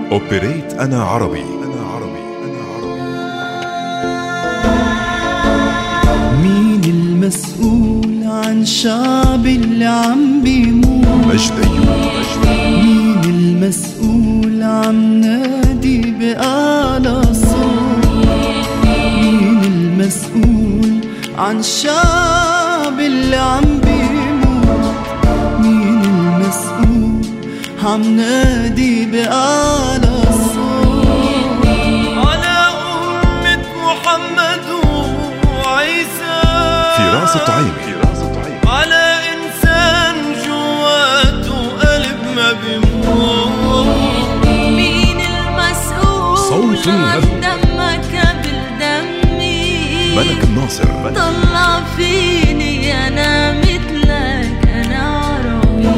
أوبريت أنا عربي. مين المسؤول عن شعب اللي عم بيموت؟ مجد أيوب. مين المسؤول عم نادي بأعلى صوت؟ مين المسؤول عن شعب اللي عم بيموت؟ مين المسؤول عم نادي بأعلى صوت على أمة محمد وعيسى فراس الطعيمي. على إنسان جواته قلب ما بيموت. مين المسؤول صوت عن دمك بالدمي؟ ملك الناصر. طلع فيني أنا مثلك، أنا عربي.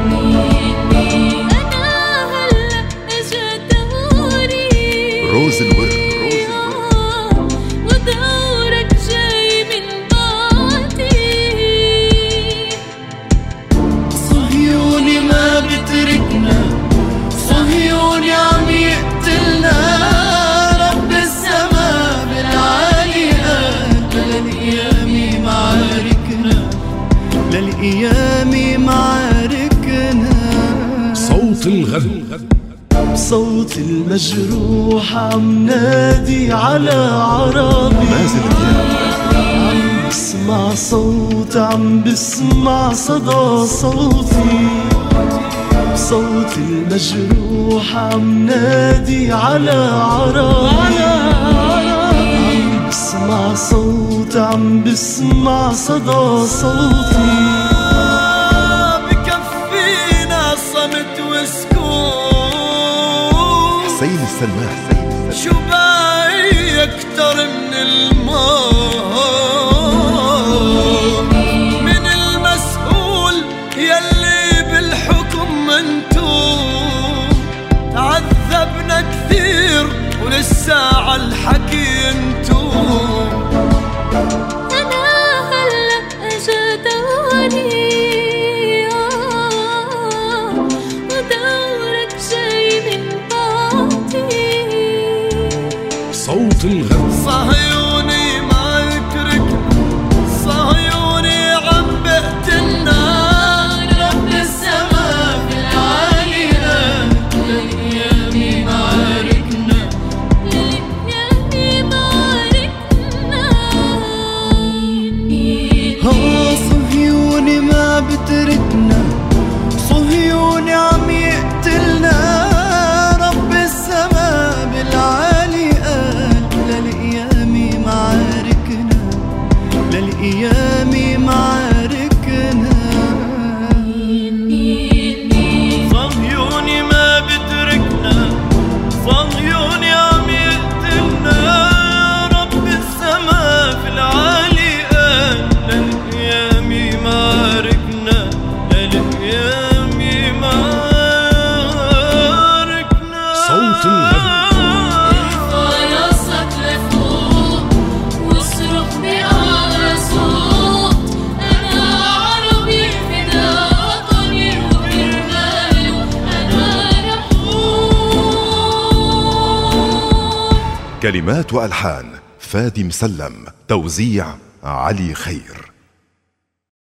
أنا هلأ إجا دوري، روز الورد. ودورك جاي من بعدي. صهيوني ما بتركنا، صهيوني عم يقتلنا. رب السما بالعالي قال للقيام معاركنا، للقيام معاركنا. صوت الغد. بصوت المجروح عم نادي على عربي. مازن دياب. عم بسمع صوت، عم بسمع صدى صوتي. بصوت المجروح عم نادي على عربي. عم بسمع صوت، عم بسمع صدى صوتي. بكفينا صمت وسكوت. حسين السلمان. شو باقي أكتر من الموت؟ من المسؤول يلي بالحكم منتوب. تعذبنا كثير ولسه عالحكي انتوب. أنا هلأ إجا دوري، ودورك جاي من بعدي. صوت الغد. صهيوني ما يتركنا، صهيوني عم بقتلنا. رب السما بالعالي للقيام معاركنا، للقيام معاركنا. صهيوني ما بتركنا، صهيوني عم يقتلنا. رب السما بالعالي قال للقيام معاركنا، للقيام معاركنا. صهيوني ما بتركنا، صهيوني عم يقتلنا. رب السما في العالي قال للقيام معاركنا، للقيام معاركنا. صوت الغد. ارفع راسك لفوق واصرخ بأعلى صوت. أنا عربي فدا وطني وبرماله أنا رحوم. كلمات وألحان فادي مسلم. توزيع علي خير.